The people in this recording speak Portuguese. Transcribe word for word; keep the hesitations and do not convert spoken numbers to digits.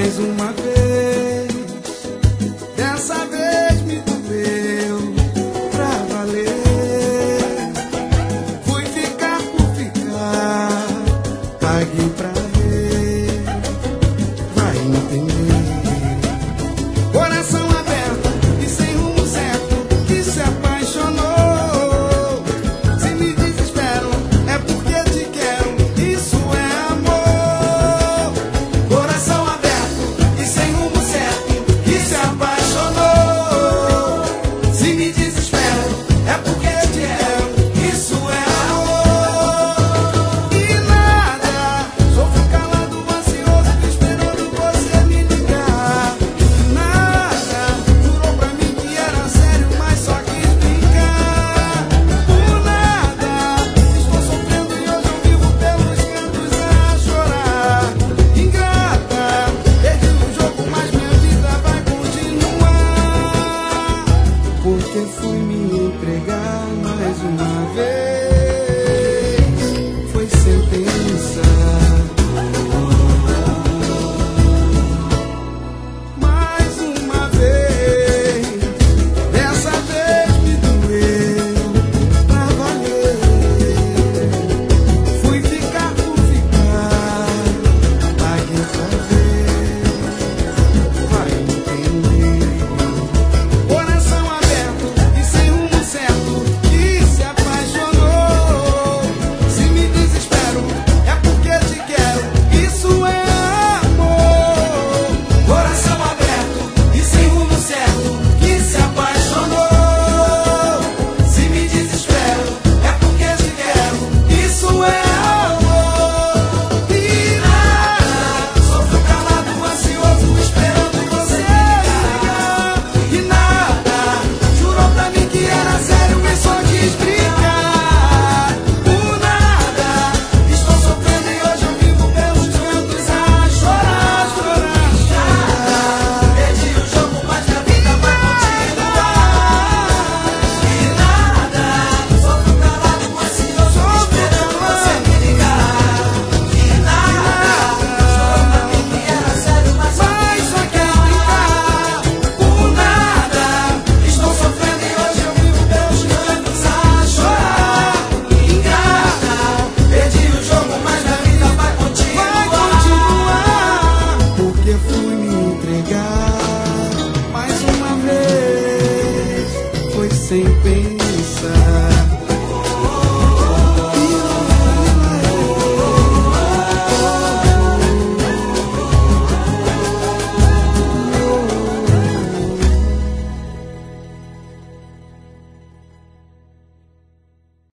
mais uma vez. Dessa vez me doeu pra valer. Fui ficar por ficar, paguei pra ver. Vai entender. Coração aberto e sem rumo certo, que se apaixonou. Se me desespero, é porque te quero, isso é amor. Coração aberto e sem rumo certo, que se apaixonou. Se me desespero, é porque te quero, isso é amor. E nada, sofro calado, ansioso, esperando você me ligar. Nada, jurou pra mim que era sério, mas só quis brincar. Por nada, estou sofrendo e hoje eu vivo pelos cantos a chorar. Ingrata, perdi o jogo, mas minha vida vai continuar. Porque fui me entregar mais uma vez. Foi sentença. Mais uma vez. Dessa vez me doeu pra valer. Fui ficar por ficar, paguei pra ver. Vai entender. Coração aberto e sem rumo certo, que se apaixonou. Se me desespero, é porque te quero, isso é amor. Coração aberto e sem rumo certo, que se apaixonou. Se me desespero, é porque te quero, isso é amor. E nada, sofro calado, ansioso, esperando você ligar. E nada, jurou pra mim que era sério, mas só quis brincar. Por nada, estou sofrendo e hoje eu vivo pelos cantos a chorar, chorar, chorar. Perdi o jogo, mas minha vida vai continuar. E nada, sofro calado, ansioso, esperando você me ligar. E nada, jurou pra mim que era sério, mas só quis brincar. Por nada, estou sofrendo e hoje eu vivo pelos cantos a chorar. Ingrata, perdi o jogo, mas minha vida vai continuar. Vai continuar. Porque fui me entregar mais uma vez. Foi sem pena.